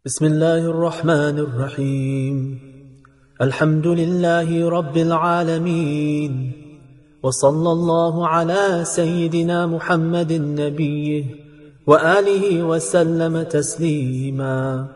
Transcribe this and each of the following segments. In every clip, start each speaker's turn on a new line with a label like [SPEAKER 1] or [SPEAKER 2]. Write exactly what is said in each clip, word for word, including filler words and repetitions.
[SPEAKER 1] بسم الله الرحمن الرحيم. الحمد لله رب العالمين، وصلى الله على سيدنا محمد نبيه وآله وسلم تسليما.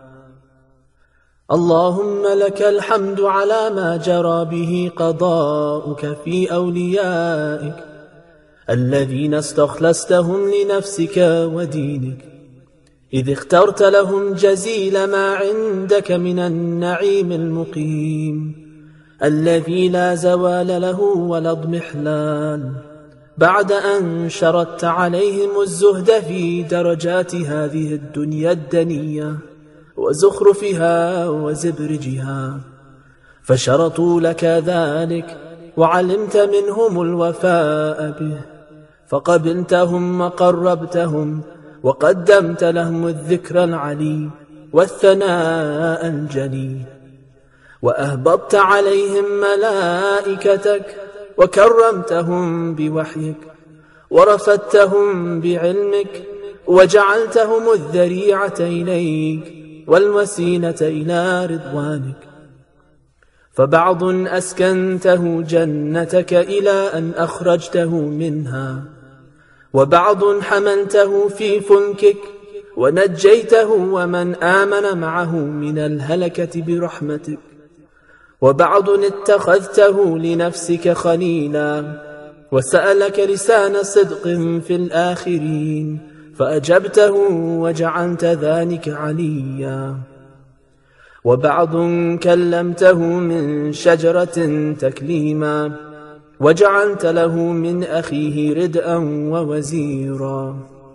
[SPEAKER 1] اللهم لك الحمد على ما جرى به قضاؤك في أوليائك الذين استخلصتهم لنفسك ودينك، إذ اخترت لهم جزيل ما عندك من النعيم المقيم الذي لا زوال له ولا اضمحلال، بعد أن شردت عليهم الزهد في درجات هذه الدنيا الدنية وزخرفها وزبرجها، فشرطوا لك ذلك وعلمت منهم الوفاء به، فقبلتهم وقربتهم وقدمت لهم الذكر العلي والثناء الجلي، وأهبطت عليهم ملائكتك وكرمتهم بوحيك ورفدتهم بعلمك، وجعلتهم الذريعة إليك والوسيلة إلى رضوانك، فبعض أسكنته جنتك إلى أن أخرجته منها، وبعض حملته في فلكك ونجيته ومن آمن معه من الهلكة برحمتك، وبعض اتخذته لنفسك خليلا وسألك لسان صدق في الآخرين فأجبته وجعلت ذلك عليا، وبعض كلمته من شجرة تكليما وجعلت له من أخيه ردءا ووزيرا،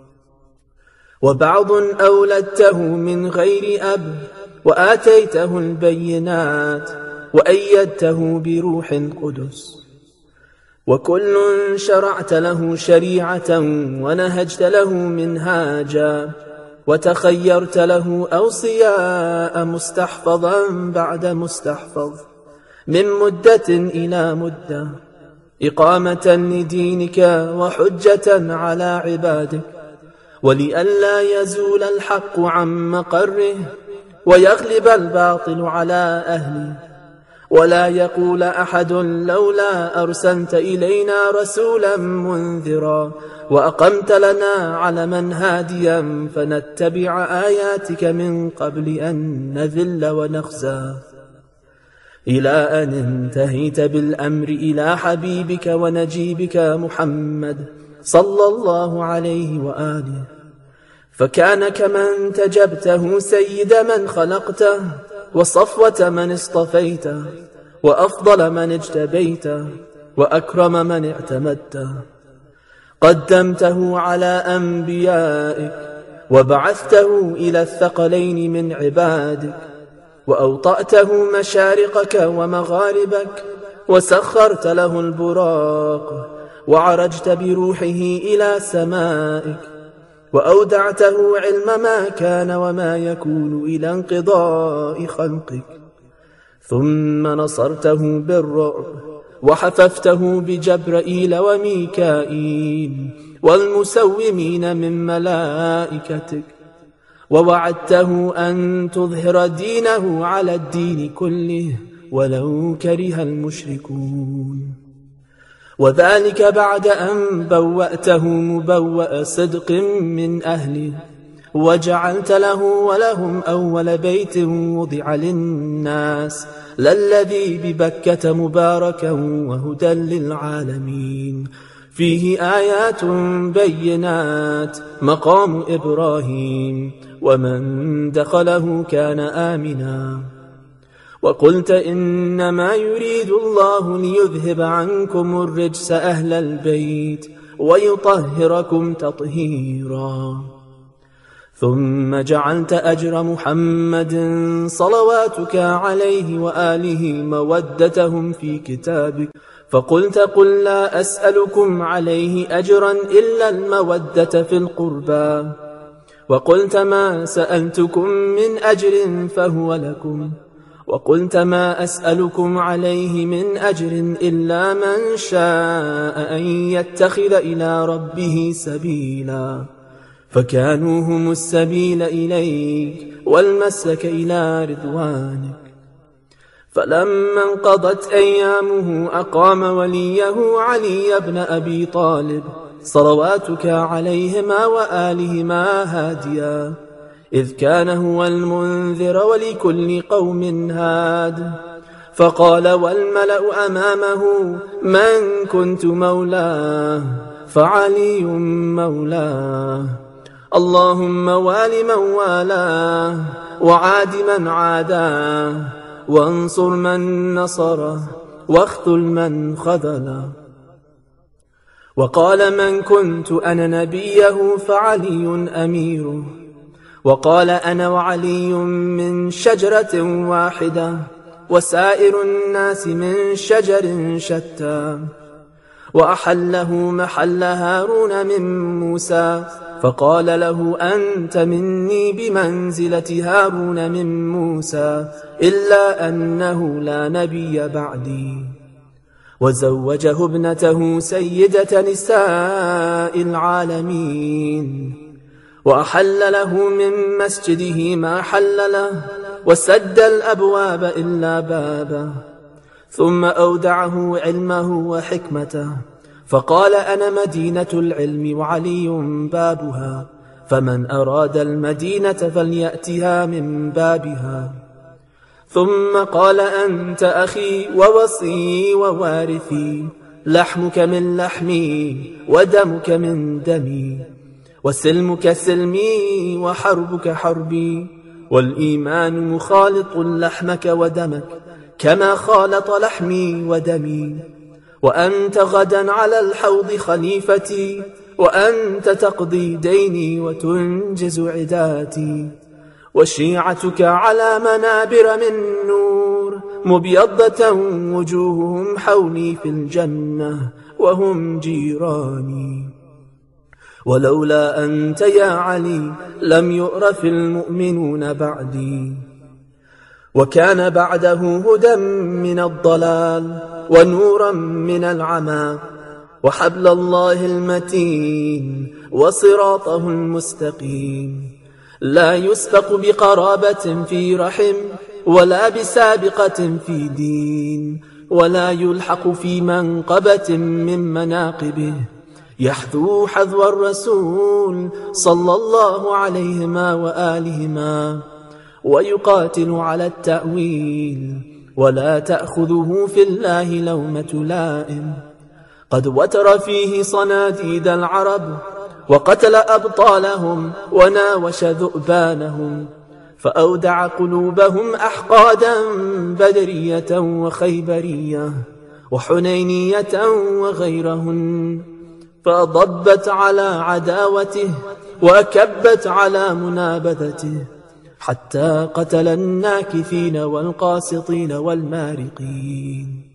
[SPEAKER 1] وبعض أولدته من غير أب وآتيته البينات وأيدته بروح القدس، وكل شرعت له شريعة ونهجت له منهاجا وتخيرت له أوصياء مستحفظا بعد مستحفظ من مدة إلى مدة، إقامة لدينك وحجة على عبادك، ولئلا يزول الحق عن مقره ويغلب الباطل على أهله، ولا يقول أحد لولا أرسلت إلينا رسولا منذرا وأقمت لنا علما هاديا فنتبع آياتك من قبل أن نذل ونخزى، إلى أن انتهيت بالأمر إلى حبيبك ونجيبك محمد صلى الله عليه وآله، فكان كمن انتجبته سيد من خلقته وصفوة من اصطفيته وأفضل من اجتبيته وأكرم من اعتمدته، قدمته على أنبيائك وبعثته إلى الثقلين من عبادك، وأوطأته مشارقك ومغاربك وسخرت له البراق وعرجت بروحه إلى سمائك، وأودعته علم ما كان وما يكون إلى انقضاء خلقك، ثم نصرته بالرعب وحففته بجبرائيل وميكائيل والمسومين من ملائكتك، ووعدته أن تظهر دينه على الدين كله ولو كره المشركون، وذلك بعد أن بوأته مبوأ صدق من أهله، وجعلت له ولهم أول بيت وضع للناس للذي ببكة مباركا وهدى للعالمين، فيه آيات بينات مقام إبراهيم ومن دخله كان آمنا، وقلت إنما يريد الله ليذهب عنكم الرجس أهل البيت ويطهركم تطهيرا، ثم جعلت أجر محمد صلواتك عليه وآله مودتهم في كتابك، فقلت قل لا أسألكم عليه أجرا إلا المودة في القربى، وقلت ما سألتكم من أجر فهو لكم، وقلت ما أسألكم عليه من أجر إلا من شاء أن يتخذ إلى ربه سبيلا، فكانوا هم السبيل إليك والمسلك إلى رضوانك. فلما انقضت أيامه أقام وليه علي بن أبي طالب صلواتك عليهما وآلهما هاديا، إذ كان هو المنذر ولكل قوم هاد. فقال والملأ أمامه من كنت مولاه فعلي مولاه، اللهم وال من والاه وعاد من عاداه وانصر من نصره واخذل من خذله. وقال من كنت أنا نبيه فعلي أميره، وقال أنا وعلي من شجرة واحدة وسائر الناس من شجر شتى. وأحله محل هارون من موسى، فقال له أنت مني بمنزلة هارون من موسى، إلا أنه لا نبي بعدي. وزوجه ابنته سيدة نساء العالمين، وأحل له من مسجده ما حل له، وسد الأبواب إلا بابه. ثم أودعه علمه وحكمته، فقال أنا مدينة العلم وعلي بابها، فمن أراد المدينة فليأتها من بابها. ثم قال أنت أخي ووصي ووارثي، لحمك من لحمي ودمك من دمي، وسلمك سلمي وحربك حربي، والإيمان مخالط لحمك ودمك كما خالط لحمي ودمي. وأنت غدا على الحوض خليفتي، وأنت تقضي ديني وتنجز عداتي. وشيعتك على منابر من نور، مبيضة وجوههم حولي في الجنة وهم جيراني. ولولا أنت يا علي لم يؤرف المؤمنون بعدي. وكان بعده هدى من الضلال ونورا من العمى، وحبل الله المتين وصراطه المستقيم، لا يسبق بقرابة في رحم ولا بسابقة في دين، ولا يلحق في منقبة من مناقبه، يحذو حذو الرسول صلى الله عليهما وآلهما، ويقاتل على التأويل، ولا تأخذه في الله لومة لائم. قد وتر فيه صناديد العرب، وقتل أبطالهم وناوش ذؤبانهم، فأودع قلوبهم أحقادا بدرية وخيبرية وحنينية وغيرهن، فضبت على عداوته وأكبت على منابذته، حتى قتل الناكثين والقاسطين والمارقين.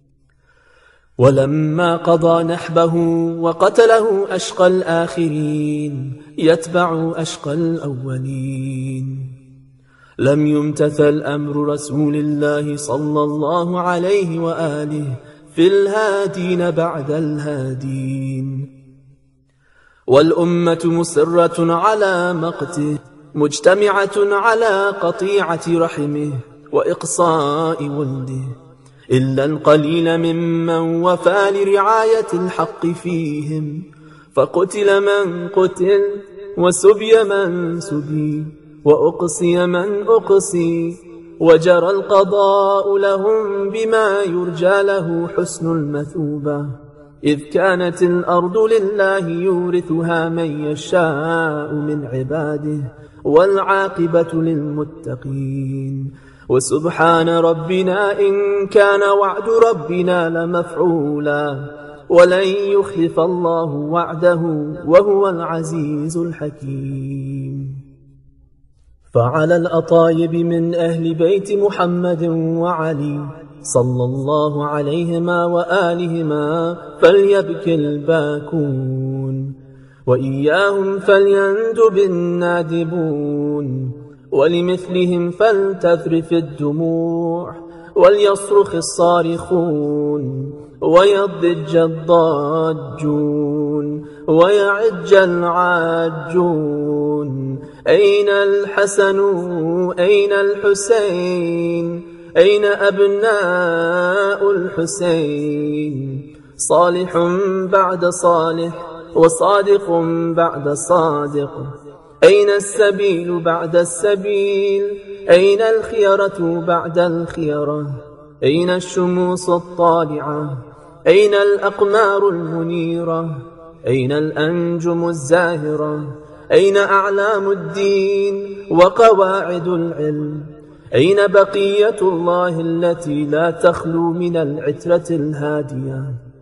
[SPEAKER 1] ولما قضى نحبه وقتله أشقى الآخرين يتبع أشقى الأولين، لم يمتثل أمر رسول الله صلى الله عليه وآله في الهادين بعد الهادين. والأمة مسرة على مقته، مجتمعة على قطيعة رحمه وإقصاء ولده، إلا القليل ممن وفى لرعاية الحق فيهم، فقتل من قتل وسبي من سبي وأقصي من أقصي، وجرى القضاء لهم بما يرجى له حسن المثوبة، إذ كانت الأرض لله يورثها من يشاء من عباده، والعاقبة للمتقين. وسبحان ربنا إن كان وعد ربنا لمفعولا، ولن يخلف الله وعده وهو العزيز الحكيم. فعلى الأطايب من أهل بيت محمد وعلي صلى الله عليهما وآلهما فليبكي الباكون، وإياهم فليندب النادبون، ولمثلهم فلتذرف الدموع، وليصرخ الصارخون، ويضج الضاجون، ويعج العاجون. أين الحسن أين الحسين أين أبناء الحسين؟ صالح بعد صالح وصادق بعد صادق. أين السبيل بعد السبيل أين الخيرة بعد الخيرة؟ أين الشموس الطالعة أين الأقمار المنيرة؟ أين الأنجم الزاهرة؟ أين أعلام الدين وقواعد العلم؟ أين بقية الله التي لا تخلو من العترة الهادية؟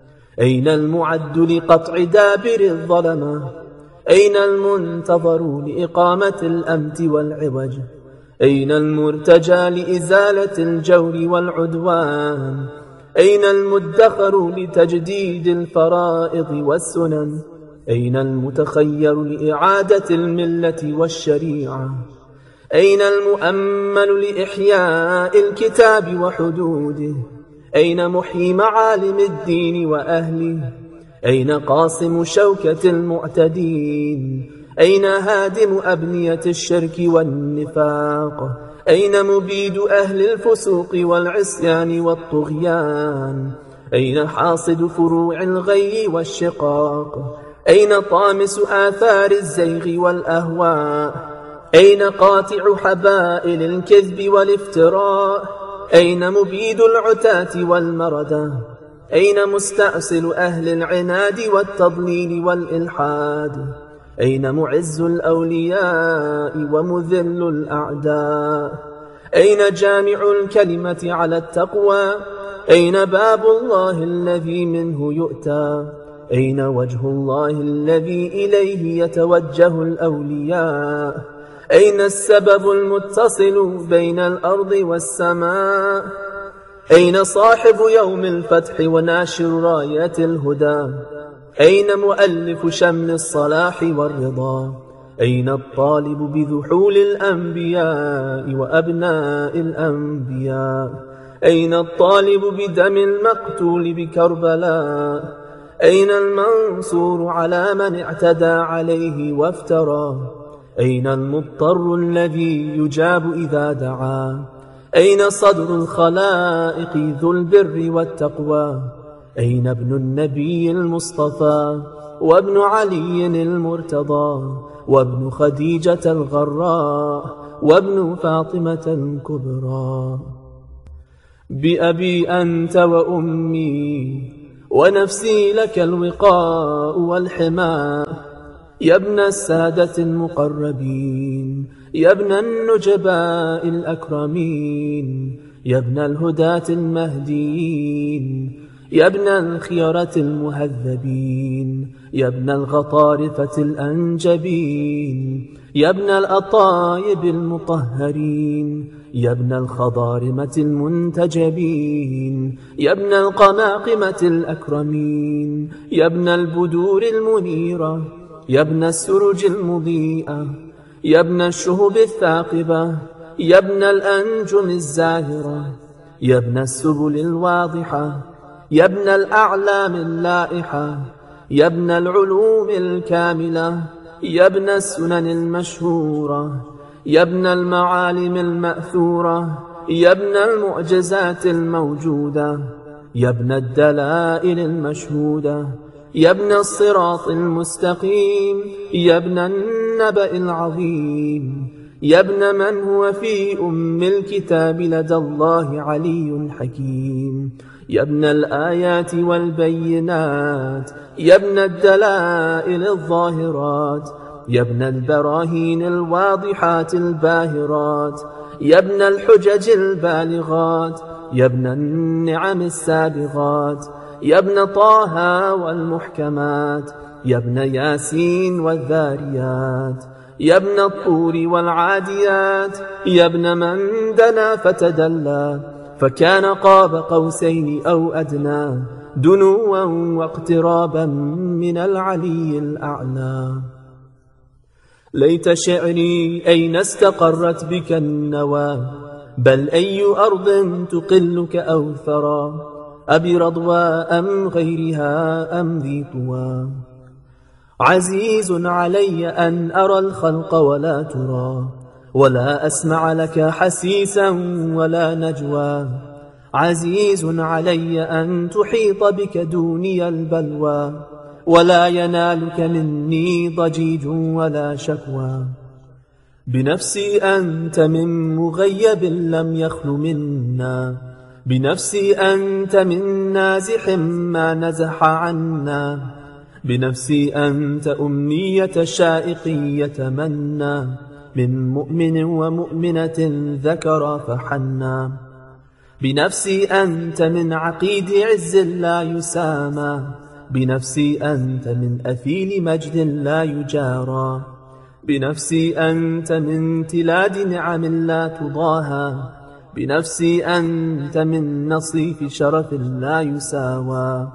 [SPEAKER 1] أين المعد لقطع دابر الظلمة؟ أين المنتظر لإقامة الأمت والعوج؟ أين المرتجى لإزالة الجور والعدوان؟ أين المدخر لتجديد الفرائض والسنن؟ أين المتخير لإعادة الملة والشريعة؟ أين المؤمل لإحياء الكتاب وحدوده؟ أين محيي معالم الدين وأهله؟ أين قاصم شوكة المعتدين؟ أين هادم أبنية الشرك والنفاق؟ أين مبيد أهل الفسوق والعصيان والطغيان؟ أين حاصد فروع الغي والشقاق؟ أين طامس آثار الزيغ والأهواء؟ أين قاطع حبائل الكذب والافتراء؟ أين مبيد العتاة والمردة؟ أين مستأصل أهل العناد والتضليل والإلحاد؟ أين معز الأولياء ومذل الأعداء؟ أين جامع الكلمة على التقوى؟ أين باب الله الذي منه يؤتى؟ أين وجه الله الذي إليه يتوجه الأولياء؟ أين السبب المتصل بين الأرض والسماء؟ أين صاحب يوم الفتح وناشر رايات الهدى؟ أين مؤلف شمل الصلاح والرضا؟ أين الطالب بذحول الأنبياء وأبناء الأنبياء؟ أين الطالب بدم المقتول بكربلاء؟ أين المنصور على من اعتدى عليه وافترى؟ أين المضطر الذي يجاب إذا دعا؟ أين صدر الخلائق ذو البر والتقوى؟ أين ابن النبي المصطفى وابن علي المرتضى وابن خديجة الغراء وابن فاطمة الكبرى؟ بأبي أنت وأمي ونفسي لك الوقاء والحماء، يا ابن السادة المقربين، يا ابن النجباء الأكرمين، يا ابن الهداة المهديين، يا ابن الخيرة المهذبين، يا ابن الغطارفة الأنجبين، يا ابن الأطايب المطهرين، يا ابن الخضارمة المنتجبين، يا ابن القماقمة الأكرمين، يا ابن البدور المنيرة، يا ابن السرج المضيئة، يا ابن الشهب الثاقبة، يا ابن الأنجم الزاهرة، يا ابن السبل الواضحة، يا ابن الأعلام اللائحة، يا ابن العلوم الكاملة، يا ابن السنن المشهورة، يا ابن المعالم المأثورة، يا ابن المعجزات الموجودة، يا ابن الدلائل المشهودة، يا ابن الصراط المستقيم، يا ابن النبأ العظيم، يا ابن من هو في أم الكتاب لدى الله علي حكيم، يا ابن الآيات والبينات، يا ابن الدلائل الظاهرات، يا ابن البراهين الواضحات الباهرات، يا ابن الحجج البالغات، يا ابن النعم السابغات، يا ابن طه والمحكمات، يا ابن ياسين والذاريات، يا ابن الطور والعاديات، يا ابن من دنا فتدلى فكان قاب قوسين أو أدنى، دنوا واقترابا من العلي الأعلى. ليت شعري أين استقرت بك النوى، بل أي أرض تقلك أو ثرى، أبي رضوى أم غيرها أم ذي طوى. عزيز علي أن أرى الخلق ولا ترى، ولا أسمع لك حسيسا ولا نجوى. عزيز علي أن تحيط بك دوني البلوى، ولا ينالك مني ضجيج ولا شكوى. بنفسي أنت من مغيب لم يخل منا، بنفسي أنت من نازح ما نزح عنا. بنفسي أنت أمنية الشائق يتمنى، من مؤمن ومؤمنة ذكر فحنا. بنفسي أنت من عقيد عز لا يسامى، بنفسي أنت من أثيل مجد لا يجارى. بنفسي أنت من تلاد نعم لا تضاهى، بنفسي أنت من نصيف شرف لا يساوى.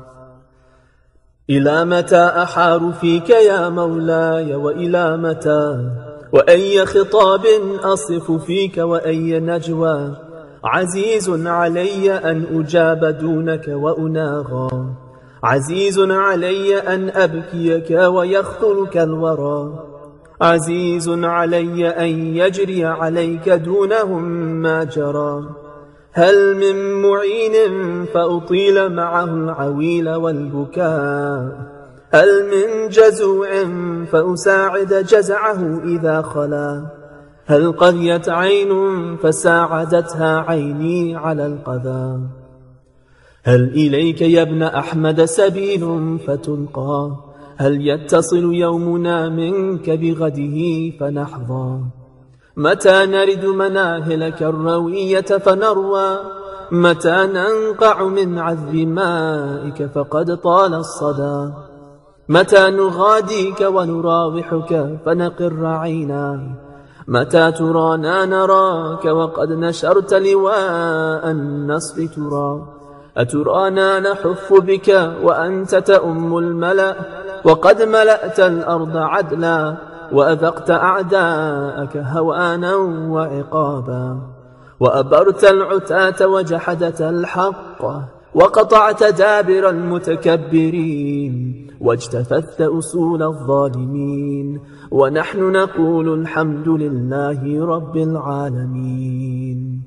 [SPEAKER 1] إلى متى أحار فيك يا مولاي وإلى متى، وأي خطاب أصف فيك وأي نجوى. عزيز علي أن أجاب دونك وأناغى، عزيز علي أن أبكيك ويخطرك الورى. عزيز علي أن يجري عليك دونهم ما جرى. هل من معين فأطيل معه العويل والبكاء، هل من جزوع فأساعد جزعه إذا خلا. هل قريت عين فساعدتها عيني على القذى. هل إليك يا ابن أحمد سبيل فتلقى، هل يتصل يومنا منك بغده فنحظى. متى نرد مناهلك الروية فنروى، متى ننقع من عذب مائك فقد طال الصدى. متى نغاديك ونراوحك فنقر عينا، متى ترانا نراك وقد نشرت لواء النصر ترى. أترانا نحف بك وأنت تأم الملأ، وقد ملأت الأرض عدلا وأذقت أعداءك هوانا وعقابا. وأبرت العتاة وجحدت الحق، وقطعت دابر المتكبرين، واجتثثت أصول الظالمين. ونحن نقول الحمد لله رب العالمين.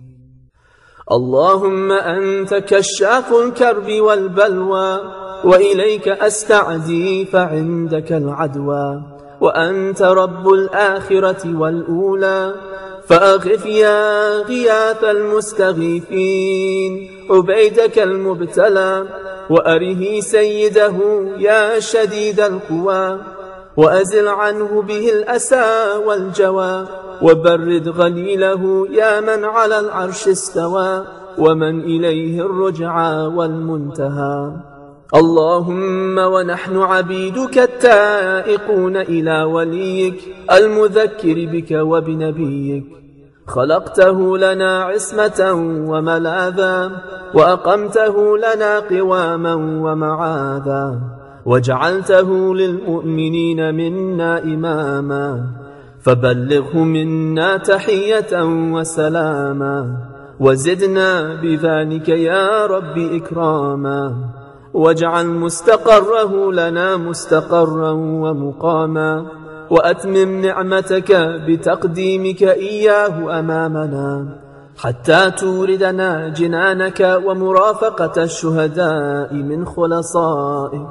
[SPEAKER 1] اللهم أنت كشاف الكرب والبلوى، وإليك أستعدي فعندك العدوى. وأنت رب الآخرة والأولى، فأغث يا غياث المستغيثين عبيدك المبتلى. وأره سيده يا شديد القوى، وأزل عنه به الأسى والجوى. وبرد غليله يا من على العرش استوى، ومن إليه الرجعى والمنتهى. اللهم ونحن عبيدك التائقون إلى وليك المذكر بك وبنبيك، خلقته لنا عصمة وملاذا، وأقمته لنا قواما ومعاذا، وجعلته للمؤمنين منا إماما. فبلغه منا تحية وسلاما، وزدنا بذلك يا رب إكراما. واجعل مستقره لنا مستقرا ومقاما، وأتمم نعمتك بتقديمك إياه أمامنا، حتى توردنا جنانك ومرافقة الشهداء من خلصائك.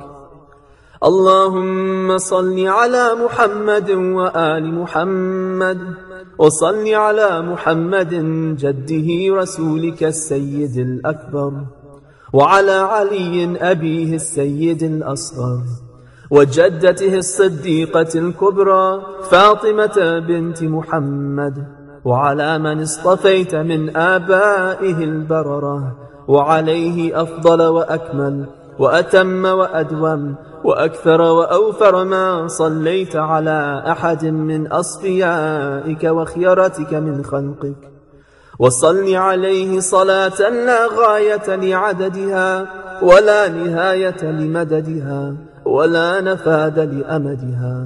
[SPEAKER 1] اللهم صل على محمد وآل محمد، وصل على محمد جده رسولك السيد الأكبر، وعلى علي أبيه السيد الأصغر، وجدته الصديقة الكبرى فاطمة بنت محمد، وعلى من اصطفيت من آبائه البررة، وعليه أفضل وأكمل وأتم وأدوم وأكثر وأوفر ما صليت على أحد من أصفيائك وخيرتك من خلقك. وصل عليه صلاة لا غاية لعددها، ولا نهاية لمددها، ولا نفاد لأمدها.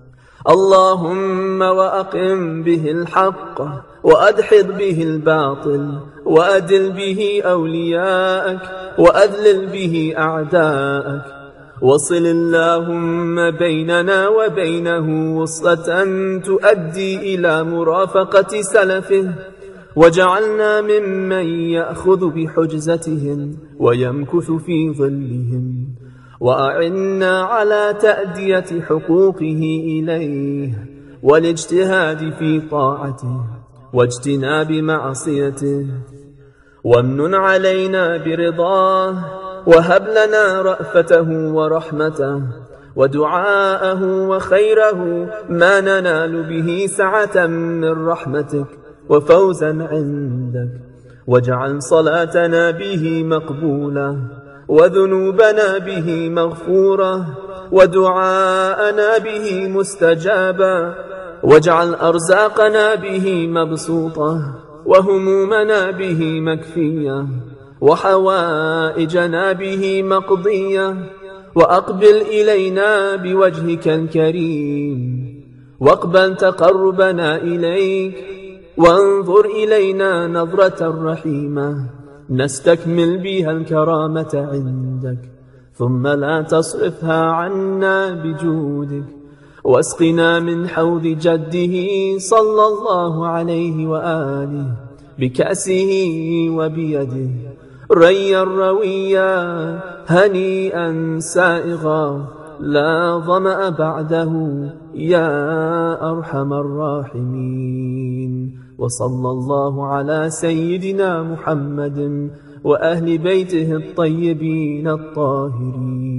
[SPEAKER 1] اللهم وأقم به الحق، وأدحض به الباطل، وأدل به أولياءك، وأذلل به أعداءك. وصل اللهم بيننا وبينه وصلة تؤدي إلى مرافقة سلفه، وجعلنا ممن يأخذ بحجزتهم ويمكث في ظلهم، وأعنا على تأدية حقوقه إليه والاجتهاد في طاعته واجتناب معصيته، وامنن علينا برضاه، وهب لنا رأفته ورحمته ودعاءه وخيره ما ننال به سعة من رحمتك وفوزا عندك، واجعل صلاتنا به مقبولة وذنوبنا به مغفورة ودعاءنا به مستجابا، واجعل أرزاقنا به مبسوطة وهمومنا به مكفية وحوائجنا به مقضية، وأقبل إلينا بوجهك الكريم، واقبل تقربنا إليك، وانظر إلينا نظرة رحيمة نستكمل بها الكرامة عندك، ثم لا تصرفها عنا بجودك، واسقنا من حوض جده صلى الله عليه وآله بكأسه وبيده ريا رويا هنيئا سائغا لا ظمأ بعده يا أرحم الراحمين. وصلى الله على سيدنا محمد وأهل بيته الطيبين الطاهرين.